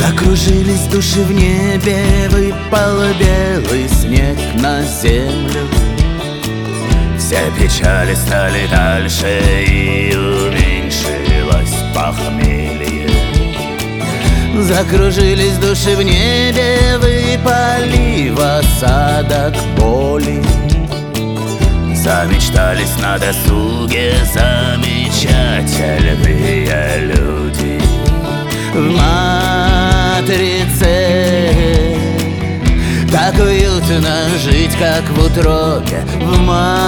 Закружились души в небе, выпал белый снег на землю. Все печали стали дальше, и уменьшилось похмелье. Закружились души в небе, выпали в осадок боли. Замечтались на досуге замечательные люди. В матрице так уютно жить, как в утробе в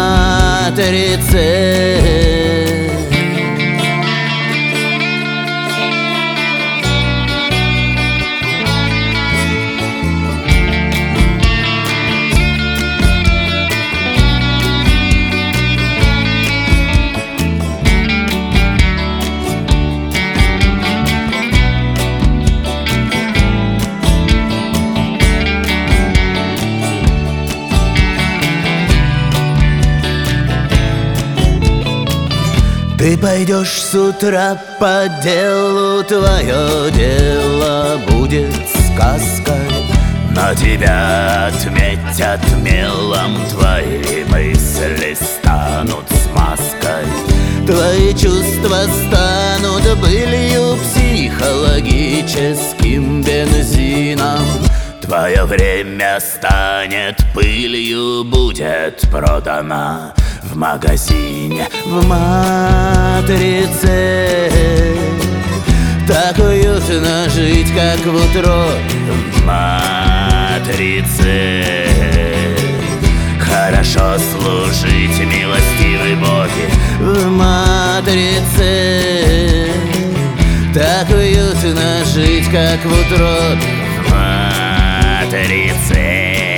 матрице. Ты пойдешь с утра по делу, твое дело будет сказкой. Но тебя отметят мелом, твои мысли станут смазкой. Твои чувства станут былью, психологическим бензином. Твое время станет пылью, будет продано в магазине в матрице. Так уютно жить, как в утробе в матрице. Хорошо служить, милостивые боги, в матрице. Так уютно жить, как в утробе в матрице.